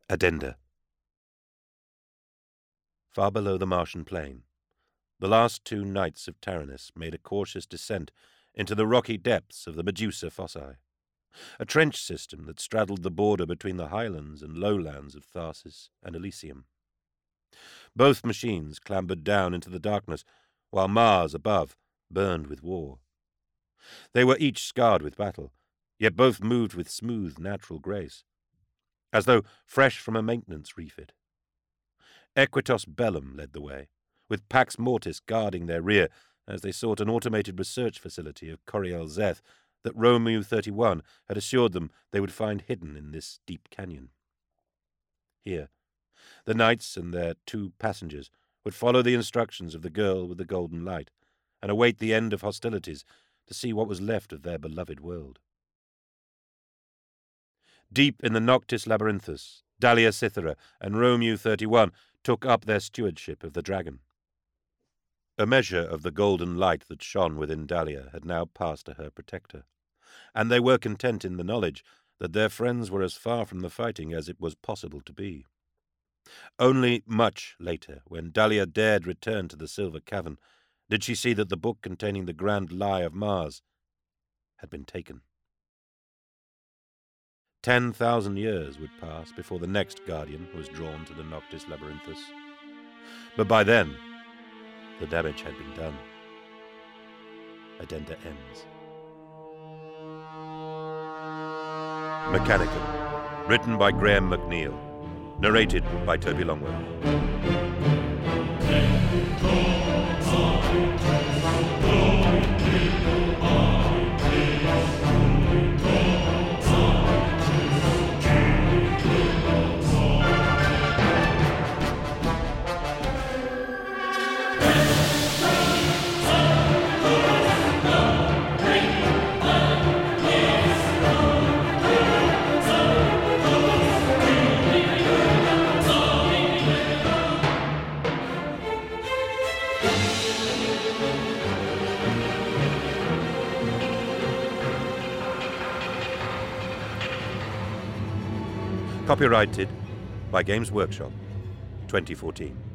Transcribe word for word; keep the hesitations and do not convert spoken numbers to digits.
Addenda. Far below the Martian plain, the last two knights of Taranis made a cautious descent into the rocky depths of the Medusa Fossae, a trench system that straddled the border between the highlands and lowlands of Tharsis and Elysium. Both machines clambered down into the darkness, while Mars above burned with war. They were each scarred with battle, yet both moved with smooth, natural grace, as though fresh from a maintenance refit. Equitos Bellum led the way, with Pax Mortis guarding their rear as they sought an automated research facility of Coriel Zeth that Romeu thirty-one had assured them they would find hidden in this deep canyon. Here, the knights and their two passengers would follow the instructions of the girl with the golden light and await the end of hostilities to see what was left of their beloved world. Deep in the Noctis Labyrinthus, Dahlia Cythera and Romeu thirty-one took up their stewardship of the dragon. A measure of the golden light that shone within Dahlia had now passed to her protector, and they were content in the knowledge that their friends were as far from the fighting as it was possible to be. Only much later, when Dahlia dared return to the Silver Cavern, did she see that the book containing the grand lie of Mars had been taken. Ten thousand years would pass before the next Guardian was drawn to the Noctis Labyrinthus. But by then, the damage had been done. Addenda ends. Mechanicum, written by Graham McNeil, narrated by Toby Longworth. Copyrighted by Games Workshop, twenty fourteen.